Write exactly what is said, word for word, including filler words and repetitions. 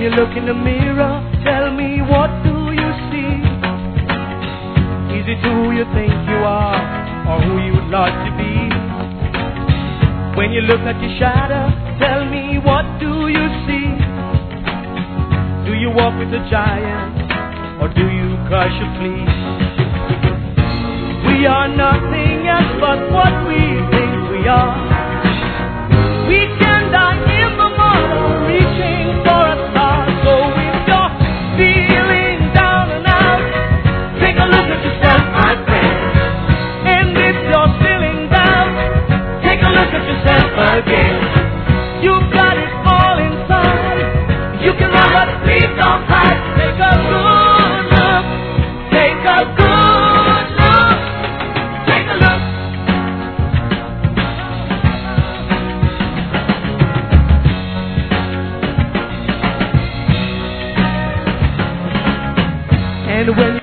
you look in the mirror, tell me, what do you see? Is it who you think you are, or who you would like to be? When you look at your shadow, tell me, what do you see? Do you walk with a giant, or do you crush a flea? We are nothing else but what we think we are. We can die in the mud or reaching for a star. So if you're feeling down and out, take a look at yourself, my friend. And if you're feeling down, take a look at yourself again. You've got it all inside. You can run, but please don't hide. Take a good look. Take a good look. Take a look. And when